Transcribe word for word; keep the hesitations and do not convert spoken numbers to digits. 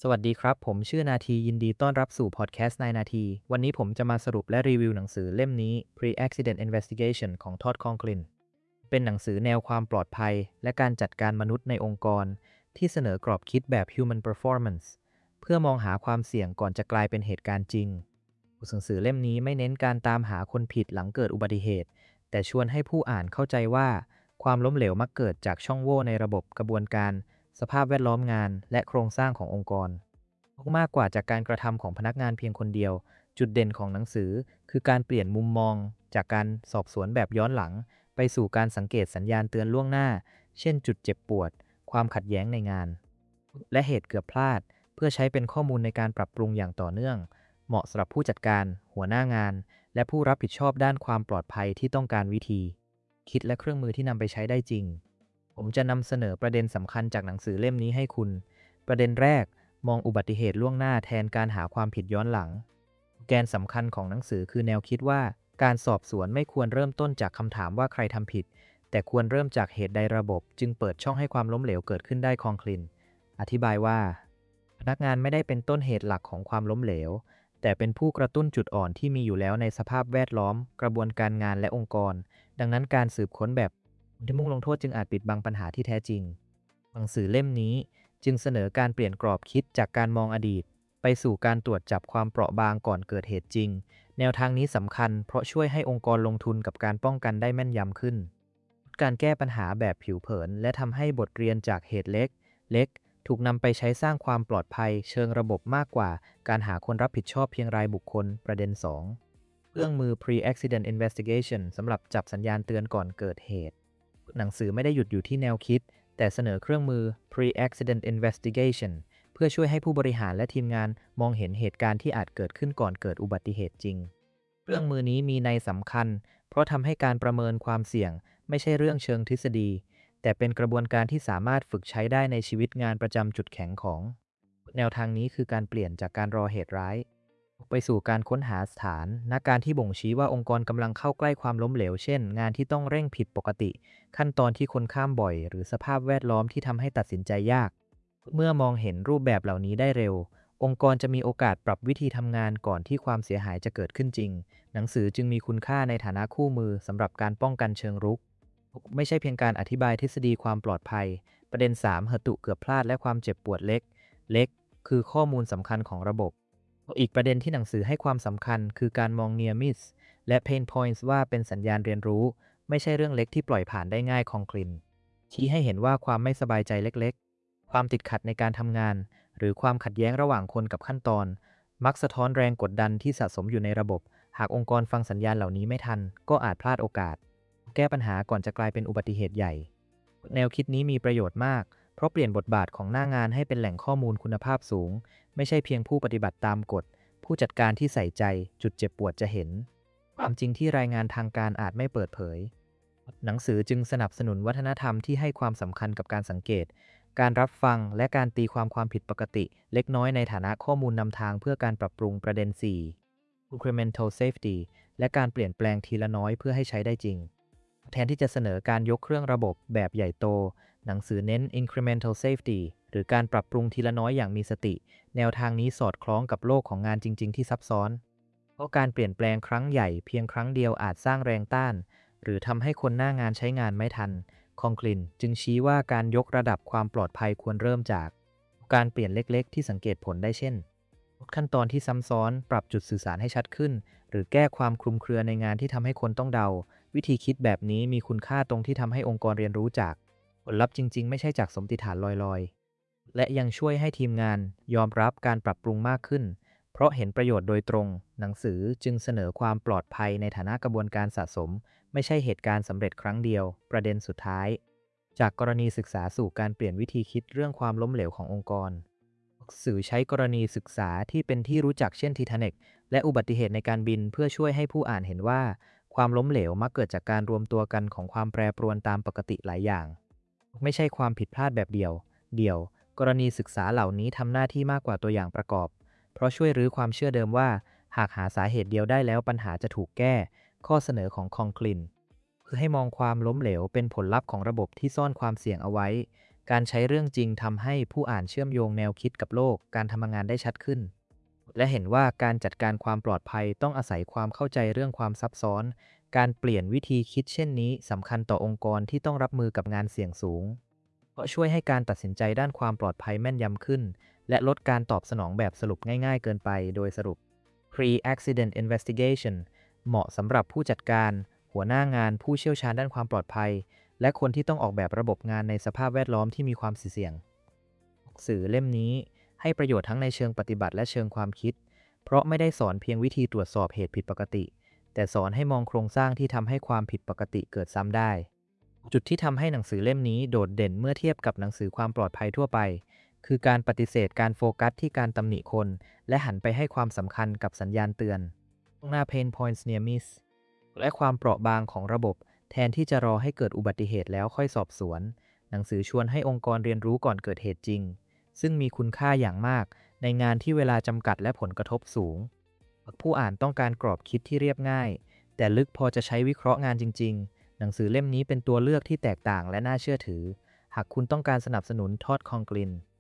สวัสดีครับผมชื่อนาทียินดีต้อนรับสู่พอดแคสต์นายนาทีวันนี้ผมจะมาสรุปและรีวิวหนังสือเล่มนี้ Pre-Accident Investigation ของทอดคองกลินเป็นหนังสือแนวความปลอดภัยและการจัดการมนุษย์ในองค์กรที่เสนอกรอบคิดแบบ Human Performance เพื่อมองหาความเสี่ยงก่อนจะกลายเป็นเหตุการณ์จริงหนังสือเล่มนี้ไม่เน้นการตามหาคนผิดหลังเกิดอุบัติเหตุแต่ชวนให้ผู้อ่านเข้าใจว่าความล้มเหลวมักเกิดจากช่องโหว่ในระบบกระบวนการสภาพแวดล้อมงานและโครงสร้างขององค์กร มากกว่าจากการกระทำของพนักงานเพียงคนเดียว จุดเด่นของหนังสือคือการเปลี่ยนมุมมองจากการสอบสวนแบบย้อนหลังไปสู่การสังเกตสัญญาณเตือนล่วงหน้า เช่นจุดเจ็บปวด ความขัดแย้งในงาน และเหตุเกือบพลาดเพื่อใช้เป็นข้อมูลในการปรับปรุงอย่างต่อเนื่อง เหมาะสำหรับผู้จัดการ หัวหน้างาน และผู้รับผิดชอบด้านความปลอดภัยที่ต้องการวิธี คิดและเครื่องมือที่นำไปใช้ได้จริง ผมจะนำเสนอประเด็นสำคัญจากหนังสือเล่มนี้ให้คุณ ประเด็นแรก มองอุบัติเหตุล่วงหน้าแทนการหาความผิดย้อนหลัง แกนสำคัญของหนังสือคือแนวคิดว่าการสอบสวนไม่ควรเริ่มต้นจากคำถามว่าใครทำผิด แต่ควรเริ่มจากเหตุใดระบบจึงเปิดช่องให้ความล้มเหลวเกิดขึ้นได้คองคลิน อธิบายว่า พนักงานไม่ได้เป็นต้นเหตุหลักของความล้มเหลว แต่เป็นผู้กระตุ้นจุดอ่อนที่มีอยู่แล้วในสภาพแวดล้อม กระบวนการงานและองค์กร ดังนั้นการสืบค้นแบบที่มุ่งลงโทษจึงอาจปิดบังปัญหาที่แท้จริง หนังสือเล่มนี้จึงเสนอการเปลี่ยนกรอบคิดจากการมองอดีตไปสู่การตรวจจับความเปราะบางก่อนเกิดเหตุจริง แนวทางนี้สำคัญเพราะช่วยให้องค์กรลงทุนกับการป้องกันได้แม่นยำขึ้น การแก้ปัญหาแบบผิวเผินและทำให้บทเรียนจากเหตุเล็กเล็กถูกนำไปใช้สร้างความปลอดภัยเชิงระบบมากกว่าการหาคนรับผิดชอบเพียงรายบุคคลประเด็นสองเครื่องมือ Pre-Accident Investigation สำหรับจับสัญญาณเตือนก่อนเกิดเหตุหนังสือไม่ได้หยุดอยู่ที่แนวคิดแต่เสนอเครื่องมือ Pre-Accident Investigation เพื่อช่วยให้ผู้บริหารและทีมงานมองเห็นเหตุการณ์ที่อาจเกิดขึ้นก่อนเกิดอุบัติเหตุจริงเครื่องมือนี้มีนัยสำคัญเพราะทำให้การประเมินความเสี่ยงไม่ใช่เรื่องเชิงทฤษฎีแต่เป็นกระบวนการที่สามารถฝึกใช้ได้ในชีวิตงานประจำจุดแข็งของแนวทางนี้คือการเปลี่ยนจากการรอเหตุร้ายไปสู่การค้นหาสถานณการที่บ่งชี้ว่าองค์กรกำลังเข้าใกล้ความล้มเหลวเช่นงานที่ต้องเร่งผิดปกติขั้นตอนที่คนข้ามบ่อยหรือสภาพแวดล้อมที่ทำให้ตัดสินใจยากเมื่อมองเห็นรูปแบบเหล่านี้ได้เร็วองค์กรจะมีโอกาสปรับวิธีทำงานก่อนที่ความเสียหายจะเกิดขึ้นจริงหนังสือจึงมีคุณค่าในฐานะคู่มือสำหรับการป้องกันเชิงรุกไม่ใช่เพียงการอธิบายทฤษฎีความปลอดภัยประเด็นสามเหตุเกือบพลาดและความเจ็บปวดเล็กเล็กคือข้อมูลสำคัญของระบบอีกประเด็นที่หนังสือให้ความสำคัญคือการมอง Near Miss และ Pain Points ว่าเป็นสัญญาณเรียนรู้ไม่ใช่เรื่องเล็กที่ปล่อยผ่านได้ง่ายคองคลินชี้ให้เห็นว่าความไม่สบายใจเล็กๆความติดขัดในการทำงานหรือความขัดแย้งระหว่างคนกับขั้นตอนมักสะท้อนแรงกดดันที่สะสมอยู่ในระบบหากองค์กรฟังสัญญาณเหล่านี้ไม่ทันก็อาจพลาดโอกาสแก้ปัญหาก่อนจะกลายเป็นอุบัติเหตุใหญ่แนวคิดนี้มีประโยชน์มากเพราะเปลี่ยนบทบาทของหน้างานให้เป็นแหล่งข้อมูลคุณภาพสูงไม่ใช่เพียงผู้ปฏิบัติตามกฎผู้จัดการที่ใส่ใจจุดเจ็บปวดจะเห็นความจริงที่รายงานทางการอาจไม่เปิดเผยหนังสือจึงสนับสนุนวัฒนธรรมที่ให้ความสำคัญกับการสังเกตการรับฟังและการตีความความผิดปกติเล็กน้อยในฐานะข้อมูลนำทางเพื่อการปรับปรุงประเด็นสี่ Incremental Safety และการเปลี่ยนแปลงทีละน้อยเพื่อให้ใช้ได้จริงแทนที่จะเสนอการยกเครื่องระบบแบบใหญ่โตหนังสือเน้น Incremental Safety หรือการปรับปรุงทีละน้อยอย่างมีสติแนวทางนี้สอดคล้องกับโลกของงานจริงๆที่ซับซ้อนเพราะการเปลี่ยนแปลงครั้งใหญ่เพียงครั้งเดียวอาจสร้างแรงต้านหรือทำให้คนหน้างานใช้งานไม่ทันคองคลินจึงชี้ว่าการยกระดับความปลอดภัยควรเริ่มจากการเปลี่ยนเล็กๆที่สังเกตผลได้เช่นลดขั้นตอนที่ซ้ำซ้อนปรับจุดสื่อสารให้ชัดขึ้นหรือแก้ความคลุมเครือในงานที่ทำให้คนต้องเดาวิธีคิดแบบนี้มีคุณค่าตรงที่ทำให้องค์กรเรียนรู้จากผลลัพธ์จริงๆไม่ใช่จากสมมติฐานลอยๆและยังช่วยให้ทีมงานยอมรับการปรับปรุงมากขึ้นเพราะเห็นประโยชน์โดยตรงหนังสือจึงเสนอความปลอดภัยในฐานะกระบวนการสะสมไม่ใช่เหตุการณ์สำเร็จครั้งเดียวประเด็นสุดท้ายจากกรณีศึกษาสู่การเปลี่ยนวิธีคิดเรื่องความล้มเหลวขององค์กรสื่อใช้กรณีศึกษาที่เป็นที่รู้จักเช่นไททานิคและอุบัติเหตุในการบินเพื่อช่วยให้ผู้อ่านเห็นว่าความล้มเหลวมักเกิดจากการรวมตัวกันของความแปรปรวนตามปกติหลายอย่างไม่ใช่ความผิดพลาดแบบเดียวเดี่ยวกรณีศึกษาเหล่านี้ทำหน้าที่มากกว่าตัวอย่างประกอบเพราะช่วยรื้อความเชื่อเดิมว่าหากหาสาเหตุเดียวได้แล้วปัญหาจะถูกแก้ข้อเสนอของคองคลินคือให้มองความล้มเหลวเป็นผลลัพธ์ของระบบที่ซ่อนความเสี่ยงเอาไว้การใช้เรื่องจริงทำให้ผู้อ่านเชื่อมโยงแนวคิดกับโลกการทำงานได้ชัดขึ้นและเห็นว่าการจัดการความปลอดภัยต้องอาศัยความเข้าใจเรื่องความซับซ้อนการเปลี่ยนวิธีคิดเช่นนี้สำคัญต่อองค์กรที่ต้องรับมือกับงานเสี่ยงสูงเพราะช่วยให้การตัดสินใจด้านความปลอดภัยแม่นยำขึ้นและลดการตอบสนองแบบสรุปง่ายๆเกินไปโดยสรุป Pre-accident investigation เหมาะสำหรับผู้จัดการหัวหน้างานผู้เชี่ยวชาญด้านความปลอดภัยและคนที่ต้องออกแบบระบบงานในสภาพแวดล้อมที่มีความเสี่ยงหนังสือเล่มนี้ให้ประโยชน์ทั้งในเชิงปฏิบัติและเชิงความคิดเพราะไม่ได้สอนเพียงวิธีตรวจสอบเหตุผิดปกติแต่สอนให้มองโครงสร้างที่ทำให้ความผิดปกติเกิดซ้ำได้จุดที่ทำให้หนังสือเล่มนี้โดดเด่นเมื่อเทียบกับหนังสือความปลอดภัยทั่วไปคือการปฏิเสธการโฟกัสที่การตำหนิคนและหันไปให้ความสำคัญกับสัญญาณเตือนตรงหน้า pain points near miss และความเปราะบางของระบบแทนที่จะรอให้เกิดอุบัติเหตุแล้วค่อยสอบสวนหนังสือชวนให้องค์กรเรียนรู้ก่อนเกิดเหตุจริงซึ่งมีคุณค่าอย่างมากในงานที่เวลาจำกัดและผลกระทบสูงผู้อ่านต้องการกรอบคิดที่เรียบง่ายแต่ลึกพอจะใช้วิเคราะห์งานจริงๆหนังสือเล่มนี้เป็นตัวเลือกที่แตกต่างและน่าเชื่อถือหากคุณต้องการสนับสนุนทอดคองกลิน